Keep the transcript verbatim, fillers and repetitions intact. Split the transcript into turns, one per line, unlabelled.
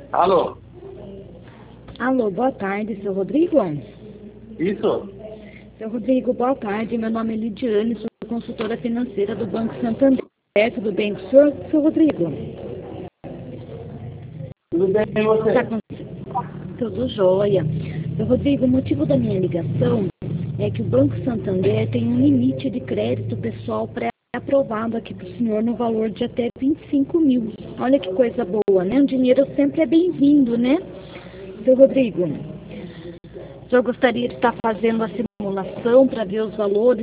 Alô?
Alô, boa tarde, seu Rodrigo?
Isso?
Seu Rodrigo, boa tarde. Meu nome é Lidiane, sou consultora financeira do Banco Santander. Tudo bem com o senhor, seu Rodrigo?
Tudo bem e você?
Tá com... Tudo jóia. Seu Rodrigo, o motivo da minha ligação é que o Banco Santander tem um limite de crédito pessoal pré-aprovado aqui para o senhor no valor de até vinte e cinco mil. Olha que coisa boa, né? O dinheiro sempre é bem-vindo, né? Seu Rodrigo, o senhor gostaria de estar fazendo a simulação para ver os valores